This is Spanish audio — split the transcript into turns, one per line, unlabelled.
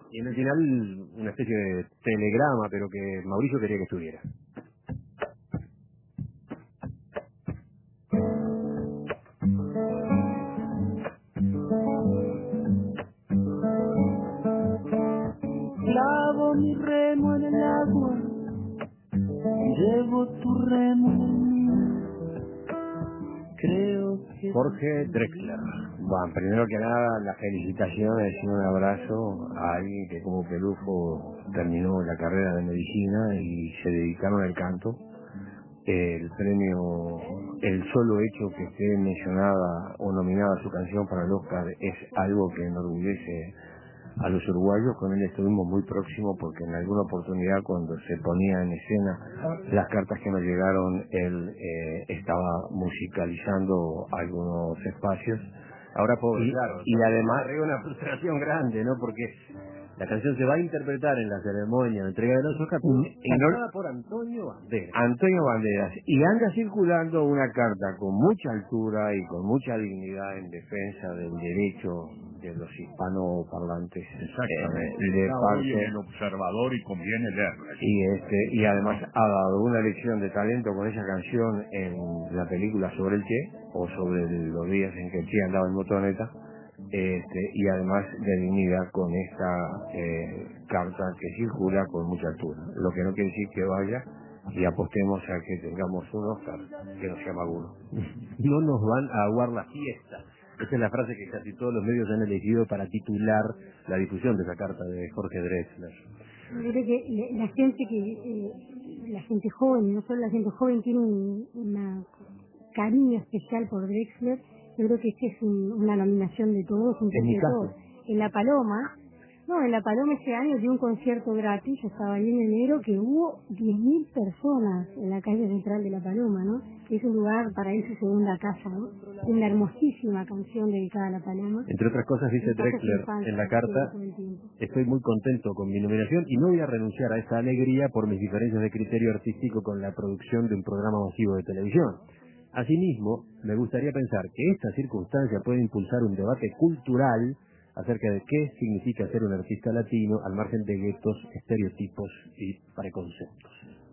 Y en el final, una especie de telegrama, pero que Mauricio quería que estuviera.
Clavo mi remo en el agua, llevo tu remo en el mío. Creo que
Jorge Drexler. Bueno, primero que nada, las felicitaciones y un abrazo a alguien que como Pelufo terminó la carrera de medicina y se dedicaron al canto. El premio, el solo hecho que esté mencionada o nominada su canción para el Oscar es algo que enorgullece a los uruguayos. Con él estuvimos muy próximos porque en alguna oportunidad cuando se ponía en escena las cartas que nos llegaron, él estaba musicalizando algunos espacios. Ahora pobre, claro, y además hay una frustración grande, ¿no? Porque la canción se va a interpretar en la ceremonia de entrega de los Oscars, cantada por Antonio Banderas. Antonio Banderas. Y anda circulando una carta con mucha altura y con mucha dignidad en defensa del derecho de los hispanoparlantes.
Exactamente.
De
Está
parte,
hoy en El Observador y conviene leerla.
y además ha dado una lección de talento con esa canción en la película sobre el Che, o sobre los días en que el Che andaba en motoneta. Y además de dignidad con esta carta que circula con mucha altura, lo que no quiere decir que vaya y apostemos a que tengamos un Oscar que no sea Magulo. No nos van a aguar la fiesta. Esa es la frase que casi todos los medios han elegido para titular la difusión de esa carta de Jorge Drexler.
Yo creo que la gente joven, no solo la gente joven, tiene una cariño especial por Drexler. Yo creo que esta es una nominación de todos, un
En mi
de
caso.
todos. En La Paloma, este año dio un concierto gratis, yo estaba ahí en enero, que hubo 10.000 personas en la calle central de La Paloma, ¿no? Que es un lugar para él su segunda casa, ¿no? Una hermosísima canción dedicada a La Paloma.
Entre otras cosas dice Drexler en la carta: estoy muy contento con mi nominación y no voy a renunciar a esa alegría por mis diferencias de criterio artístico con la producción de un programa masivo de televisión. Asimismo, me gustaría pensar que esta circunstancia puede impulsar un debate cultural acerca de qué significa ser un artista latino al margen de guetos, estereotipos y preconceptos.